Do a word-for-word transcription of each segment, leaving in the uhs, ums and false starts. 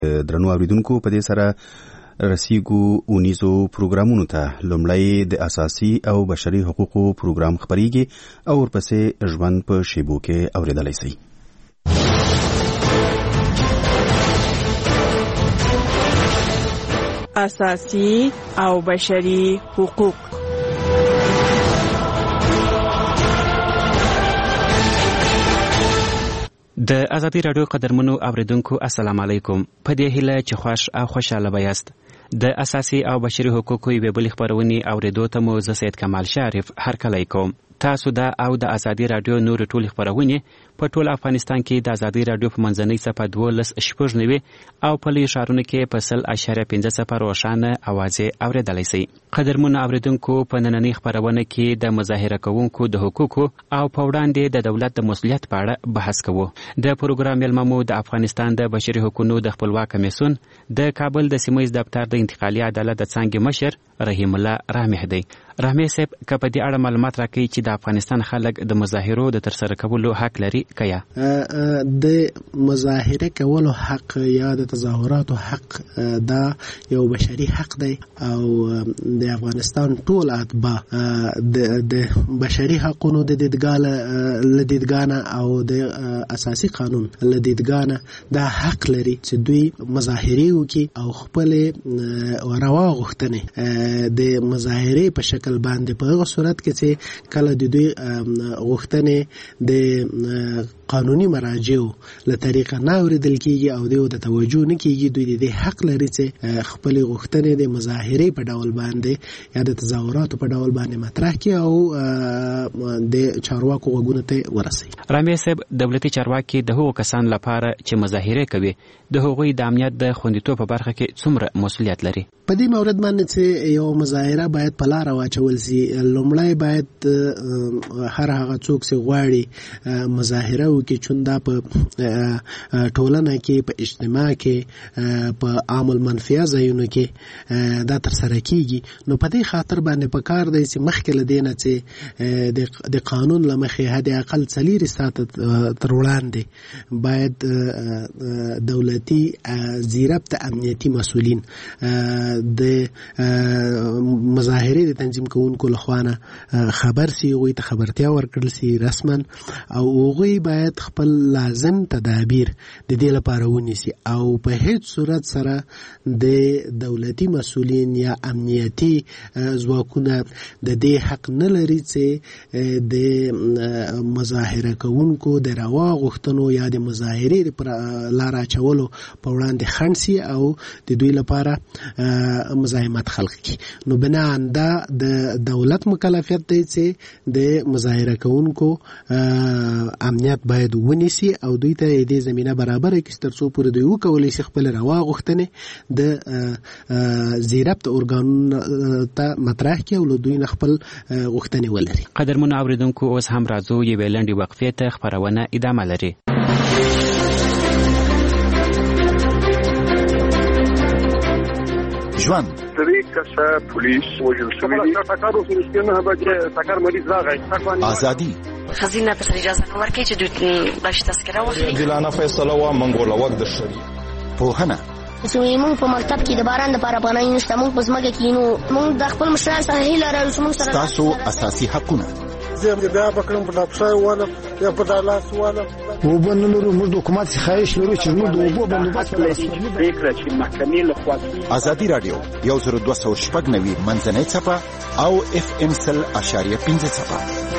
درنو اوریدونکو په دې سره رسیږو اونیزو پروګرامونو ته. لومړی د اساسي او بشري حقوقو پروګرام خبريږي او ورپسې ژوند په شیبو کې اوریدلای شي. اساسي او بشري حقوق. د ازادي رادیو قدرمنو اوریدونکو السلام علیکم. په دې هیله چې خوښ او خوشاله بیاست. د اساسي او بشري حقوقو یوې بلې خبرونې اوریدو ته مو زه سید کمال شریف هرکلی کوم. تاسو دا او د ازادي رادیو نور ټول خبرونه په ټول افغانستان کې د ازادي رادیو په منځنۍ صفحه دولس شپږ نوي او په لوی ښارونو کې په سل اشاریه پنځه صفر روښانه اوازې اوریدلای شئ. قدرمنو اوریدونکو په نننۍ خبرونه کې د مظاهره کوونکو د حقوقو او په وړاندې د دولت د مسؤلیت په اړه بحث کوو. د پروګرام ملممو د افغانستان د بشري حقوقو د خپلواک کمیسیون د کابل د سیمه ییز دفتر د انتقالي عدالت د څنګه مشر رحیم الله رحمه دی. رحمه صاحب کله دې اړه معلومات راکړي چې د افغانستان خلک د مظاهرو د ترسره کولو حق لري کیا؟ د مظاهره کولو حق یا د تظاهراتو حق دا یو بشري حق دی او د افغانستان ټول اتباع د بشري حقوقو د دیدګانه او د اساسي قانون له دیدګانه دا حق لري چې دوی مظاهره وکړي او خپل روا غوښتنې د مظاهره په شکل باندې په هغه صورت کې چې کله د دوی غوښتنې د قانوني مراجعو له طریقه نه اوریدل کیږي او دوی د توجه نه کیږي، دوی د حق لري چې خپل غوښتنې د مظاهره په ډول باندې یا د تظاهراتو په ډول باندې مطرح کړي او د چارواکو غوږونو ته ورسوي. رامي صاحب، دولتي چارواکي د هغو کسان لپاره چې مظاهره کوي د هغوی د امنیت د خوندیتوب په برخه کې څومره مسؤلیت لري؟ په دې مورد باندې چې یو مظاهره باید په لار واچول شي، لومړی باید هر هغه څوک چې غواړي مظاهره وکړي چې دا په ټولنه کې، په اجتماع کې، په عام المنفعه ځایونو کې دا ترسره کیږي، نو په دې خاطر باندې پکار دی چې مخکې له دې نه چې د قانون له مخې حد اقل څلور ساعته تر وړاندې باید دولتي زیربط امنیتي مسؤلین د مظاهره د تنظیم کوونکو لخوانه خبر سي، هغوی ته خبرتیا ورکړل سي رسما، او هغوی باید خپل لازم تدابیر د دې لپاره ونیسي او په هیڅ صورت سره د دولتي مسؤلین یا امنیتي ځواکونه د دې حق نه لري چې د مظاهره کوونکو د روا غوښتنو یا د مظاهرې پر لار اچولو په وړاندې خنډ سي او د دوی لپاره مزاحمت خلق کی. نو بناء دا د دولت مکلفیت دی چې د مظاهره کوونکو امنیت باید ونیسي او دوی ته دې زمينه برابر کړي ترڅو پورې دوی وکولای شي خپل روا غوښتنې د زیربط ارګانونو ته مطرح کړي او دوی خپل غوښتنې ولري. قدرمن اوریدونکو، اوس هم راځو یوې لنډې وقفې ته، خبرونه ادامه لري. ژوند سری کسه پولیس وجل شوی دی ټاکر اوس نه هغه ټاکر مریض راغی ازادي خزینه په اجازه نه ورکړي چې دوی باش تذکره واخلي. دلانه فیصله وا منګوله وخت د شری پوهنه زموږ په مکتب کې د باران لپاره پناه نشته، موږ په ځمکه کې نو موږ د خپل مشران سره هیله لرو چې موږ سره تاسو اساسي حقونه زه بیا بکرم په لاپشای والا یا په دالاس والا و بنلو موږ حکومت خواهش لرو چې موږ د اوبو بندوبست لري فکر چې محکمې له خوا ازادي رادیو یو زر دوه سوه شپږ نوي منځنۍ صفحه او اف ام سل اشاریه پنځه صفحه.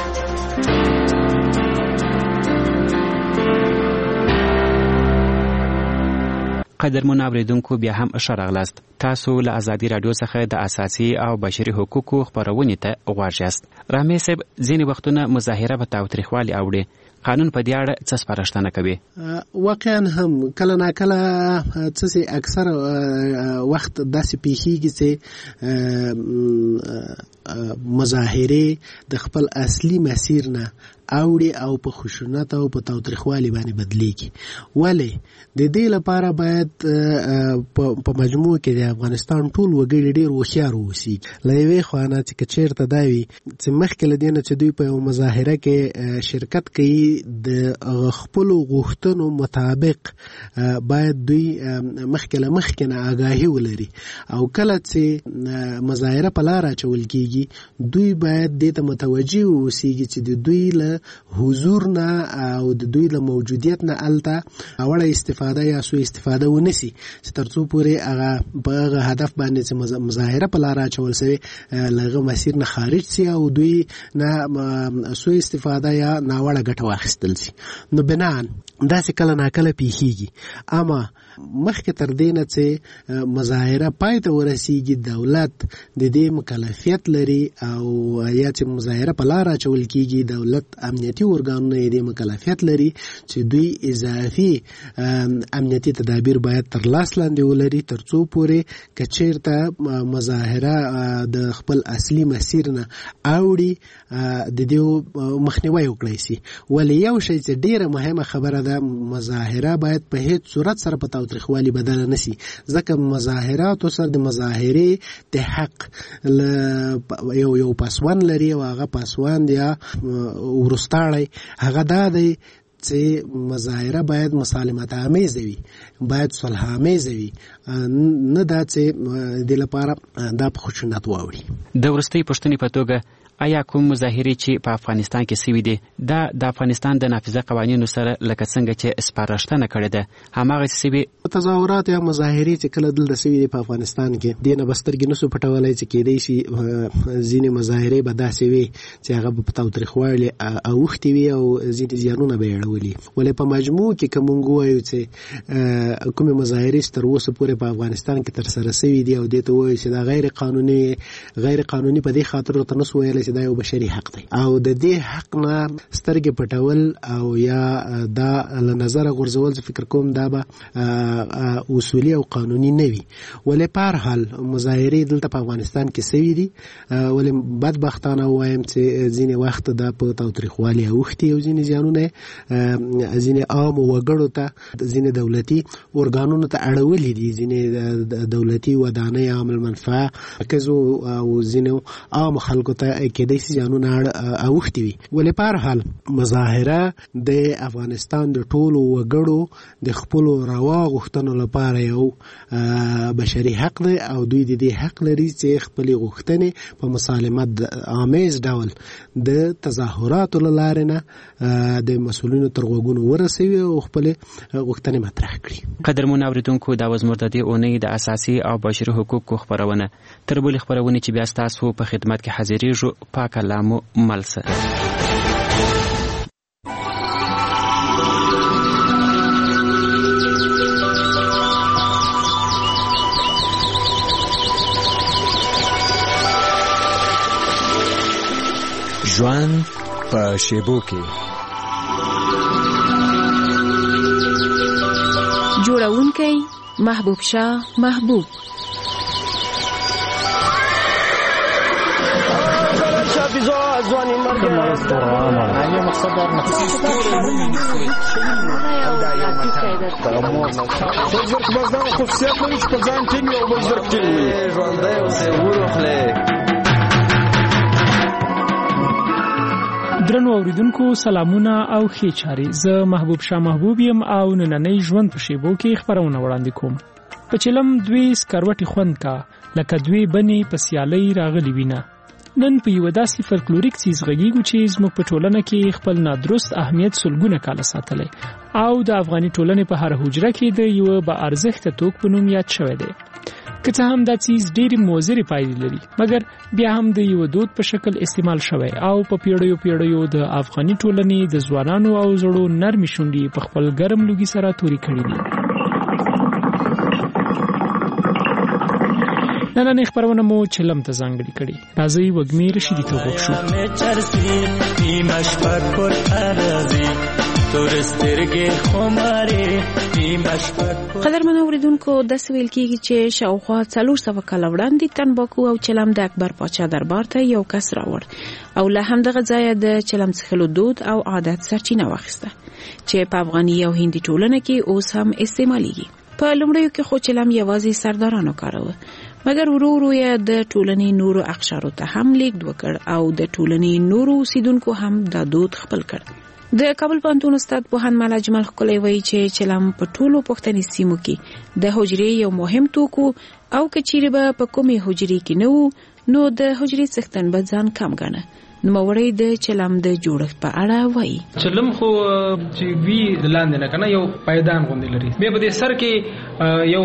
قدرمن اوریدونکو، بیا هم ښه راغلاست. تاسو له ازادي رادیو څخه د اساسي او بشري حقوقو خبرونه ته غواړئ. رامي صاحب، ځینې وختونه مظاهره په تاوتریخوالي اوړي، قانون په دې اړه څه سپارښتنه کوي؟ واقعا هم کله نا کله څه اکثر وخت داسې پیښیږي چې مظاهره د خپل اصلي مسیر نه اوړي او په خشونت او په تاوتریخوالي باندې بدلیږي. ولې د دې لپاره باید په مجموع کې د افغانستان ټول وګړي ډېر هوښیار واوسي. له یوې خوا نه چې چېرته دا وي چې مخکې له دې نه چې دوی په یو مظاهره کې شرکت کوي د خپلو غوښتنو مطابق باید دوی مخکې له مخکې نه آګاهي ولري او کله چې مظاهره په لاره اچول کېږي دوی باید دې ته متوجه واوسېږي چې د دوی له حضور نه او د دوی له موجودیت نه هلته اوړه استفاده یا سوء استفاده ونسي چې تر څو پورې هغه په هغه هدف باندې چې مظاهره په لاره اچول سوی له هغه مسیر نه خارج سي او دوی نه سوء استفاده یا ناوړه ګټه واخیستل سي. نو بناً داسې کله ناکله پیښیږي، اما مخکې تر دې نه چې مظاهره پای ته ورسیږي دولت د دې مکلفیت لري او یا چې مظاهره په لاره اچول کېږي دولت امنیتي ارګانونه یې د مکلفیت لري چې دوی اضافي امنیتي تدابیر باید تر لاس لاندې ولري تر څو پورې که چېرته مظاهره د خپل اصلي مسیر نه اوړي د دې مخنیوی وکړی سي. ولې یو شی چې ډېره مهمه خبره ده، مظاهره باید په هیڅ صورت سره په تاوتریخوالي بدله نشي، ځکه مظاهراتو سره د مظاهرې د حق یو یو پاسوان لري او هغه پاسوان یا ورستاړی هغه دا دی چې مظاهره باید مسالمت آمیزه وي، باید صلح آمیزه وي، نه دا چې د لپاره دا په خشونت واوړي. د وروستۍ پوښتنې په توګه آیا کوم مظاهرې چې په افغانستان کې سوي دي دا د افغانستان د نافذه قوانینو سره لکه څنګه چې سپارښتنه کړې ده هماغسې سوي تظاهرات یا مظاهرې چې کله دلته سوي دي په افغانستان کې دې نه به سترګې نسو پټولی چې کېدی شي ځینې مظاهرې به داسې وي چې هغه به په تاوتریخوالي اوښتې وي او ځینې زیانونه به یې اړولي. ولې په مجموع کې که موږ ووایو چې کومې مظاهرې تر اوسه پورې په افغانستان کې ترسره سوي دي او دې ته ووایو چې دا غیر قانوني غیر قانوني په دې خاطر ورته نسو ویلی چې دا یو بشري حق دی او د دې حق نه سترګې پټول او یا دا له نظره غورځول زه فکر کوم دا به اصولي او قانوني نه وي. ولې په هر حال مظاهرې دلته په افغانستان کې سوي دي، ولې بدبختانه ووایم چې ځینې وخت دا په تاوتریخوالي اوښتي او ځینې زیانونه ځینې عامو وګړو ته ځینې دولتي ارګانونو ته اړولي دي، ځینې دولتي ودانۍ عام المنفعه مرکزو او ځینې عامو خلکو ته کېدای شي زیانونه اوښتي وي. ولې په هر حال مظاهره د افغانستان د ټولو وګړو د خپلو روا غوښتنو لپاره یو بشري حق دی او دوی د دې حق لري چې خپلې غوښتنې په مسالمت آمیز ډول د تظاهراتو له لارې نه د مسؤلینو تر غوږونو ورسوي او خپلې غوښتنې مطرح کړي. قدرمنو اورېدونکو دا وه زموږ د دې اونۍ د اساسي او بشري حقوقو خپرونه. تر بلې خپرونې چې بیا ستاسو په خدمت کې حاضرېږو پاک الله مو مل سه. ژوند په شیبو کې جوړونکی محبوب شاه محبوب ځواني مرګ نه مقصد دا نه بس دا خصوصیت لري چې په ځان ټینګ او بل ځل ټینګ ژوندی اوسې وروخلې. درنو اوریدونکو سلامونه او ښې چارې. زه محبوب شاه محبوب یم او نننۍ ژوند په شیبو کې خپرونه وړاندې کوم. په چلم دوی سکروټې خوند کا لکه دوی بنې په سیالۍ راغلي وینه. نن په یو داسې فلکلوریک څیز غږیږو چې زموږ په ټولنه کې خپل نادرست اهمیت سلګونه کاله ساتلی او د افغاني ټولنې په هر حجره کې د یو با ارزښته توک په نوم یاد شوی دی. که څه هم دا څیز ډېرې مؤثرې پایلې لري مګر بیا هم د یو دود په شکل استعمال شوی او په پیړیو پیړیو د افغاني ټولنې د ځوانانو او زړو نرمې شونډې په خپل ګرم لوګي سره تورې کړي دي. نننۍ خپرونه مو چلم ته ځانګړې کړې. راځئ وږمې رشیدي ته وبخښو. قدرمن اوریدونکو، داسې ویل کېږي چې شاوخوا څلور سوه کاله وړاندې تنباکو او چلم د اکبر پاچا دربار ته یو کس راوړ او له همدغه ځایه د چلم څښلو دود او عادت سرچینه واخیسته چې په افغاني او هندي ټولنه کې اوس هم استعمالیږي. په لومړیو کې خو چلم یوازې سردارانو کاروه، مګر ورو ورو یې د ټولنې نورو اقشارو ته هم لیږد وکړ او د ټولنې نورو اوسیدونکو هم دا دود خپل کړ. د کابل پوهنتون استاد پوهاند ملا جمال ښکلی وایي چې چلم په ټولو پښتني سیمو کې د حجرې یو مهم توکو او که چیرې به په کومې حجرې کې نه وو نو د حجرې څښتن به ځان کم ګڼه. نوموړی د چلم د جوړښت په اړه وایي. چلم خو چې وی لاندې نه کنه یو پایدان غوندې لري، بیا په دې سر کې یو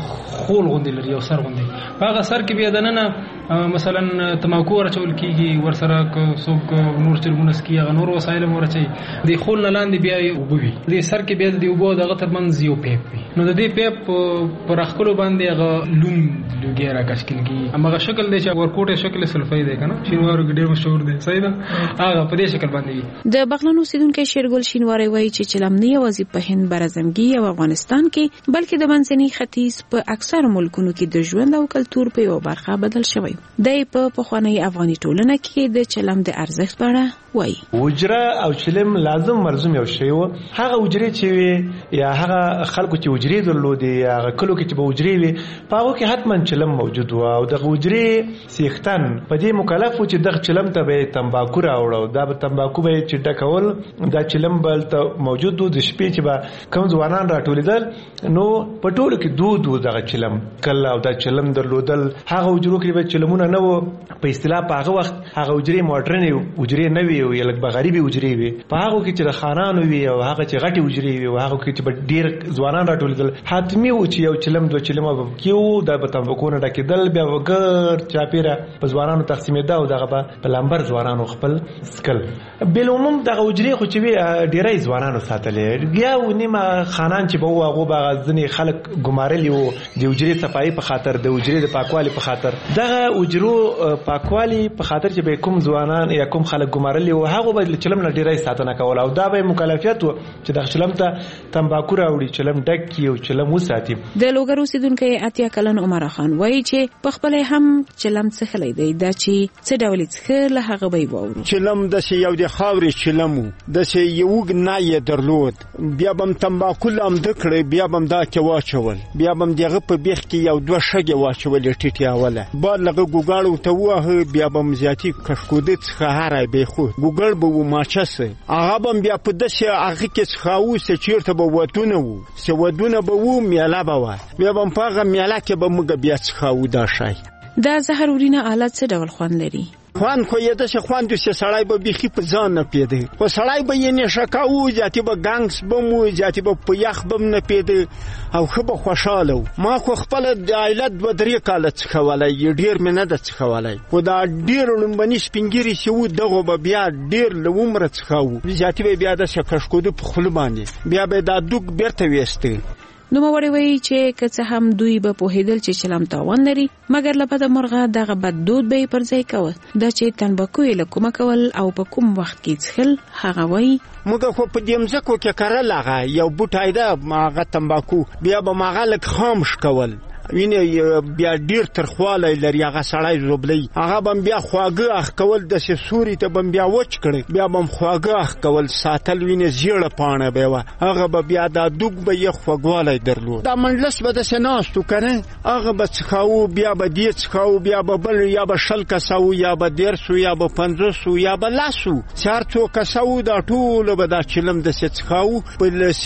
خول غوندې لري، یو سر غوندې. هغه سر کې بیا دننه مثلا تماکو ورچول کیږي، ورسره څوک نور چرګونه سکي، هغه نور وسایل ورچي. د خول نه لاندې بیا وبوي، د سر کې بیا د وبو دغه ترمنځ یو پیپ وي. نو د دې پیپ پر خپل باندې هغه لوم لګي راکښ کیږي. هغه شکل دی چې ورکوټه شکل سلفای دی کنه، شینوارو ډېر مشهور دی. صحیح ده، هغه په دې شکل باندې وي. د بغلان اوسیدونکو شیرګل شینواری وایي چې چلم نه یوازې په هند، برازمګي او افغانستان کې بلکې د منځني ختیځ په اکثر ملکونو کې د ژوند او کلتور په یو برخه بدل شوی. د په پخوانی افغاني ټولنه کې د چلم د ارزښت په اړه وایي. وجره او چلم لازم ملزم یو شی و. هغه وجرې چې وي یا هغه خلکو چې وجرې درلودي، هغه کلو کې چې به وجرې وي، په هغه کې حتما چلم موجود و او د وجرې سیختن په دې مکلف و چې د چلم ته به تنباکو راوړو. دا به تنباکو به چې ډکول، دا چلم بل ته موجود و. د شپې چې به کوم ځوانان راټولېدل نو په ټولو کې دود و دغه چلم کله او دا چلم درلودل. هغه وجرو کې به چلمونه نه و په اصطلاح، په هغه وخت هغه وجرې موډرن وجرې نه وي او یلک بغریبي وجرې وي. په هغه کې چې د خانانو وي او هغه چې غټي وجرې وي او هغه کې چې ډیر ځوانان راټولېدل، حتمي و چې یو چلم دوه چلم به کیو دا به تنباکو نه ډکېدل، بیا وګر چاپیره په ځوانانو تقسیمېده او دغه به په لمبر ځوانانو خپل سکل. بل عموم دغه وجرې خو چې وي ډیرای ځوانانو ساتلې. بیا و نیمه خانان چې به و هغه به ځنې خلک ګمارلي وو د وجرې صفایي په خاطر، د وجرې د پاکوالي په خاطر. دغه وجرو پاکوالي په خاطر چې به کوم ځوانان یا کوم خلک ګمارلي وو هغه به چلم نه ډیرای ساتنه کول او دا به مکلفیت و چې د چلم ته تنباکو راوړي، چلم ډک کی او چلم وساتي. د لوګر اوسیدونکو اتیا کلن عمر خان وایي چې په خپل هم چلم څخلې دی، دا چې څه ډول څخه له هغه به وورو. چلم د یو د خاورې چلمو د یو غنای درلود، بیا بم تنباکو لام د کړې، بیا بم دا کې واچول، بیا بم دغه په بیخ کې یو دوه شګه واچول ټیټی اوله، بعد لغه ګوګاړو ته واه، بیا بم زیاتی کښکودې څخه هره به خو ګوګل به و ماچسه، هغه بم بیا په دسه هغه کې څخاو سچیرته به ودونه وو، سه ودونه به و میاله به و، بیا بم پاغه میاله کې به موږ بیا څخاو دا شای. دا زهرورینه آلات څه ډول خوند لري؟ خوان خو یې د څه خوان د سړی به بيخي په ځان نه پیدا، او سړی به یې نشکاو، ځاتې به ګانګس بمو، ځاتې به په یخ بم نه پیدا او خو به خوشاله. ما خو خپل د عائلت و درې کال څخولای، ډیر مې نه د څخولای، خو دا ډیر لومبني سپینګری شو دغه به بیا ډیر لومره څخاو، ځاتې به بیا د شکشکود په خپل باندې بیا به دا دوک بیرته وېسته. نو موري وایي چې که څه هم دوی به پوهېدل چې چلم تاوان لري، مګر له بده مرغه دغه بد دود به پر ځای کوي. دا چې تنباکو یې له کومه کول او په کوم وخت کې څښل، هغه وایي موږ خو په دې مځکو کې کرل هغه یو بوټای ده ماغه تنباکو، بیا به ماغه لک خامش کول، ویني بیا ډیر ترخواله لري، هغه سړی زوبلی، هغه بم بیا خواږه اخ کول، د سوري ته بم بیا وچ کړي، بیا بم خواږه اخ کول ساتل، ویني زیړه پانه به و، هغه به بیا د دوګ به یې خواګواله درلود. دا منلس به د سناستو کنه، هغه به څخاو، بیا به دې څخاو، بیا به بل یا به شل کساو، یا به دیرسو، یا به پنځوسو، یا به لاسو، چار څو کساو، دا ټول به دا چلم د څخاو په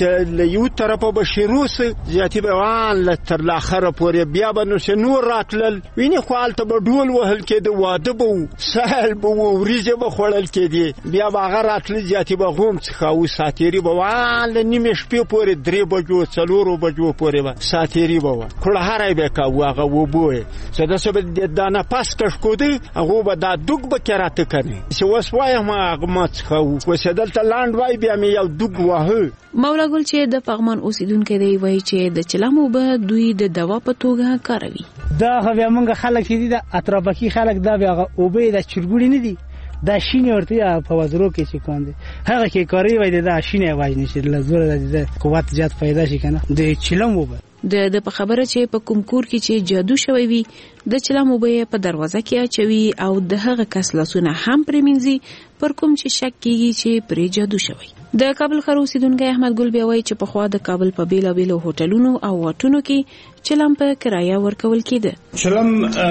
یو طرفه به شروس ځاتې به وان لتر لاخره پورې، بیا به نو نور راتلل، ویني خالته به ډول وهل کېده، واده به و، سهل به و، وریځې به خوړل کېدې، بیا به هغه راتلل، ځاتې به غوم څخاو، ساتېري به وان له نیمې شپې پورې درې بجو څلورو بجو پورې به ساتېري به وه، کړهاری به کوو، هغه اوبه یې څه داسې به دا نفس کښکودی، هغو به دا دوګ به کې راته کنې، چې اوس وایم هغه ما څخاو، اوس یې دلته لاند وای، بیا مې یو دوګ واهه، مولا ګل چې د پغمان اوسیدونکو دی وایي چې د چلم اوبه دوی د دوا په توګه کاروي. دا بیا موږ خلک چې دي د اطرافي خلک دا بیا اوبه د چرګوړي نه دي دا شینه ورته په وزرو کې چې کوم دي هغه کې کاری وای دا شینه واج نشي لزور د قوت زیات پیدا شي کنه د چلم اوبه د د په خبره چې په کوم کور کې چې جادو شوی وي د چلم اوبه په دروازه کې اچوي او د هغه کس لاسونه هم پرېمنځي پر کوم چې شک کیږي چې پرې جادو شوی. د کابل ښار اوسیدونکی احمد ګل بیا وایي چې په خوا د کابل په بیلابیلو هوټلونو او واټونو کې چلم په کرایه ورکول کېده. چلم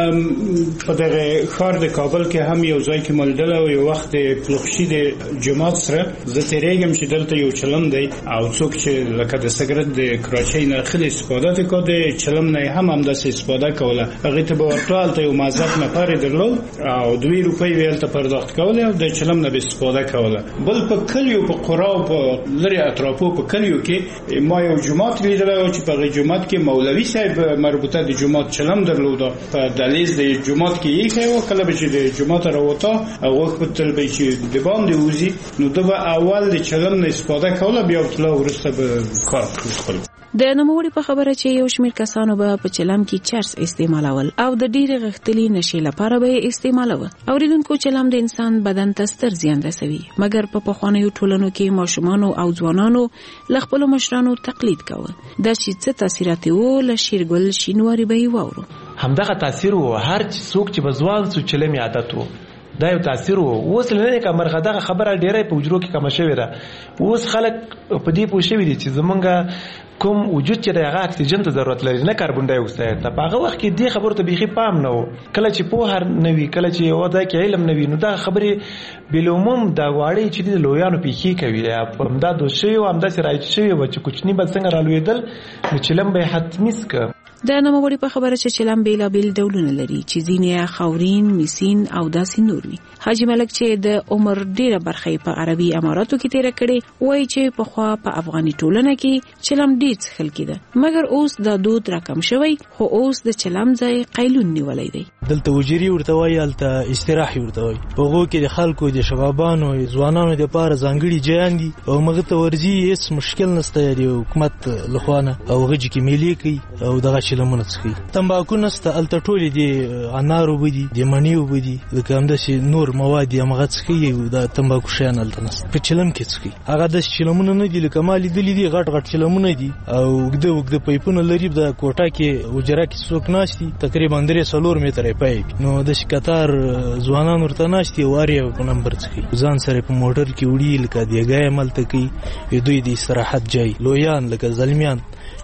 په دغه ښار د کابل کې هم یو ځای کې ملډله او یو وخت پلوخشي د جماعت سره زه تیریږم چې دلته یو چلم دی او څوک چې لکه د سګرټ د کراچۍ نه خلی استفاده وکړ د چلم نه هم همداسې استفاده کوله. هغې ته به ورته هلته یو مازک نفر درلود او دوی روپۍ به هلته پرداخت کولې او د چلم نه به استفاده کوله. بل په کلیو په قرا او په لرې اطرافو په کلیو کې ما یو جماعت لیدلی و چې په هغې جماعت کې مولوي صاحب مربوطه د جماعت چلم درلوده په دهلیز د جماعت کې ایښی و. کله به چې د جماعت راوته هغه وختل به چې د باندې وځي نو ده به اول د چلم نه استفاده کوله بیا ورته وروسته به کار کوي. د نوموړي په خبره چې یو شمېر کسانو به په چلم کې چرس استعمالول او د ډېرې غښتلې نشې لپاره به یې استعمالوه. اوریدونکو چلم د انسان بدن ته ستر زیان رسوي مګر په پخوانیو ټولنو کې ماشومانو او ځوانانو له خپلو مشرانو تقلید کوه. دا چې څه تاثیرات وو له شیرګل شینواري به یې واورو. همدغه تاثیر وو هر څوک چې به ځوان سو چلم عادت وو دا یو تاثیر وو. اوس لنه کمرغه دغه خبره ډیره په وجرو کې کم شوې ده. اوس خلک په دې پوه شوي دي چې زمونږ کوم وجود چې دغه اکسیجن ته ضرورت لري نه کاربن ډای اکساید ته په هغه وخت کې دې خبرو ته بيخي پام نه وو. کله چې په هر نوي کله چې یو د علم نوي نو دا خبرې بلومم دا واړی چې د لویانو پیخي کوي په امداد شوی او امداد راځي شوی و چې کوچنی بل څنګه رالویدل نو چلم به حتمی سکه. د نوموړي په خبره چې چلم بیلابیل ډولونه لري چې ځینې خاورین میسین او داسې نور وي. حاجی ملک چې د عمر ډیره برخه په عربي اماراتو کې تیر کړي وایي چې په خوا په افغاني ټولنه کې چلم ډیر څخل کېده مګر اوس دا دود راکم شوی خو اوس د چلم ځای قیلون نیولای دی. دلته وجری ورته وایي الته استراحي ورته وایي په هغو کې د خلکو د شبابانو ځوانانو لپاره ځانګړي ځایان دي او مغه ته ورځي هیڅ مشکل نشته دی حکومت لخوانه او غږی کې ملي کوي او دغه چلمونه څخه تمباکو نشته الته ټولې دي انارو بودي د منیو بودي د کوم د نور مواد یې مغه څخه د تمباکو شان الته نشته په چلم کې څخه هغه د چلمونه نه دي لکه مالي دي دي غټ غټ چلمونه دي او وګد وګد پایپونه لري د کوټه کې وجره کې څوک ناشتي تقریبا درې څلور متره پایپ نو د شکتار ځوانان ورته ناشتي واري په نمبر څخه ځان سره په موټر کې وړي لکه دیګای عمل تکي دوی د استراحت جای لویان لکه زلمیان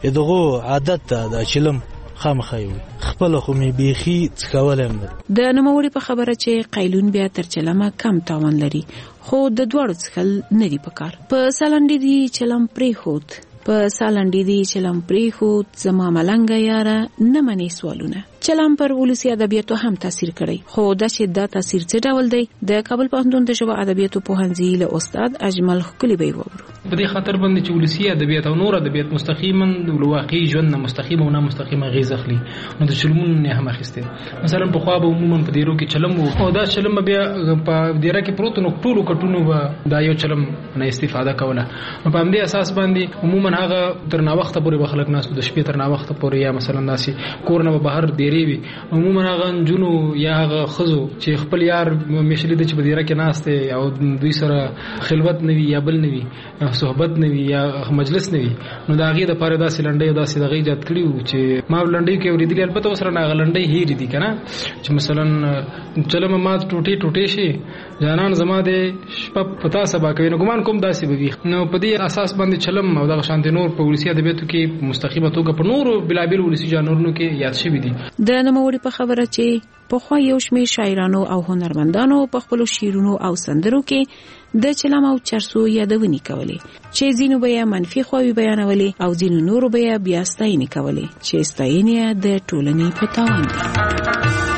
دغه عادت د چلم خامخایو خپل خو می بيخي څکولم. د نوموړي په خبره چې قیلون بیا تر چلمه کم تاوان لري خو د دوړو څخل نه دی پکار. په سالنډي دی چلم پرې خود په سالنډي دی چلم پرې خود زما ملنګ یاره نه منې سوالونه. چلم پر ولسی ادبیاتو هم تاثیر کړی خو دا چې دا تاثیر څه ډول دی د کابل پوهنتون د ژبه ادبیاتو پوهنځي له استاد اجمل خکلی به وورو. په دې خاطر باندې چې ولسی ادبیات او نور ادبیات مستقیما د واقعي ژوند نه مستقیما او نه مستقیما غیز اخلي نو د چلمون نه هم اخیسته. مثلا په خوا به عموما په دیرو کې چلم او دا چلم بیا په دیره کې پروت نو ټولو کټونو به دا یو چلم نه استفاده کوله. په همدې اساس باندې عموما هغه تر نا وخت پورې بخلک ناس د شپې تر نا وخت پورې یا مثلا ناسي کور نه بهر دی وی عموما هغه جنو یا هغه خزو چې خپل یار مشلي د چې بدیره کې ناشته او دوی سره خلوت نوي یا بل نوي صحبت نوي یا مجلس نوي نو دا غي د پاره داسې لنډي او داسې دغه ایجاد کړیو چې ما لنډي کې ورېدل البته وسره نه لنډي هېری دي کنه چې مثلا چلم ما ټوټي ټوټي شي جانان زما د شپ پتا سبا کوي نو ګمان کوم داسې به نو په دې اساس باندې چلم او دغه شانت نور په ولسی ادبیاتو کې مستقیمه توګه په نور بلابل ولسی جانورونو کې یاد شوی دي. د نوموړي په خبره چې په خو یو شمېر شاعرانو او هنرمندانو په خپل شعرونو او سندرو کې د چلم او چرسو یادونې کولې چې ځینو بیا منفي خواوې بیانولې او ځینو نورو بیا بیا ستاینې کولې چې ستاینې د ټولنې په تاوان دي.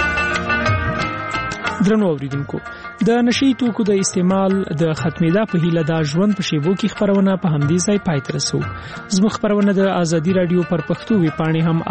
درنو اوریدونکو د نشي توکو د استعمال د ختمېدا په هیله د ژوند په شیبو کې خبرونه په همدې ځای پای ته رسو. زموږ خبرونه د ازادي رادیو پر پښتو وی پاڼې هم